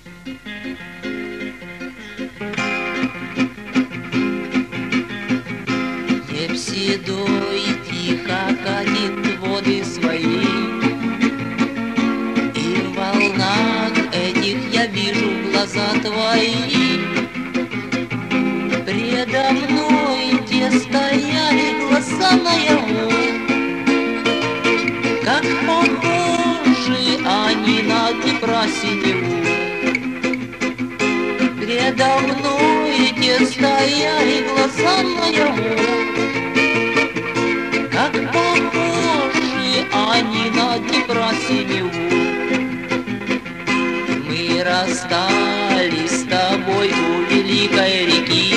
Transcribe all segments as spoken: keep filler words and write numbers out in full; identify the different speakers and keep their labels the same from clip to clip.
Speaker 1: Неб седой тихо катит воды свои, и в волнах этих я вижу глаза твои. Предо мной те стояли глаза наяву, как похожи они на Днепра синеву. Предо мной те стояли глаза наяву, как похожи они на Днепра синеву. Мы расстались с тобой у великой реки,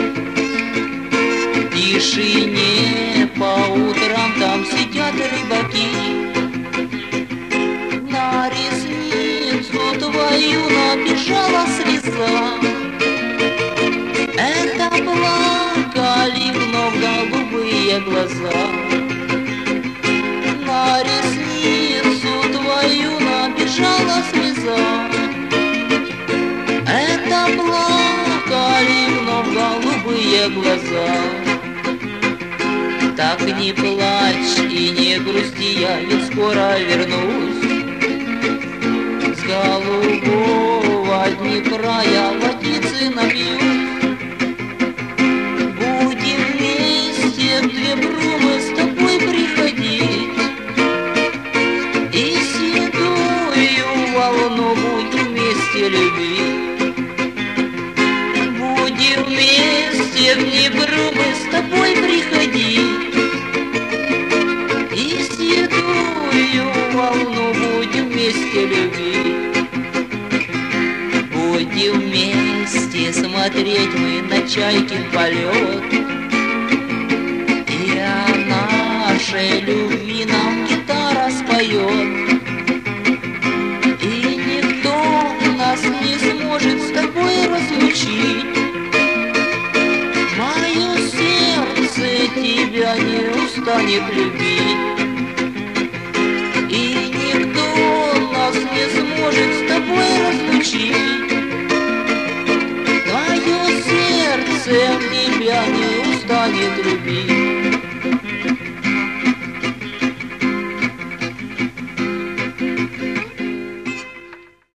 Speaker 1: в тишине по утрам там сидят рыбаки. На ресницу твою набежала слеза, это плакали вновь голубые глаза. На ресницу твою набежала слеза, это плакали вновь голубые глаза. Так не плачь и не грусти, я ведь скоро вернусь. С голубого Днепра я водицы напьюсь. Будем вместе в Днепру мы с тобой приходить, и седую волну будем вместе любить. Будем вместе в Днепру мы с тобой приходить, и седую волну будем вместе любить. Будем вместе смотреть мы на чайкин полет, и о нашей любви нам гитара споет. И никто нас не сможет с тобой разлучить. Мое сердце тебя не устанет любить. И никто нас не сможет с тобой разлучить. Твое сердце тебя не устанет любить.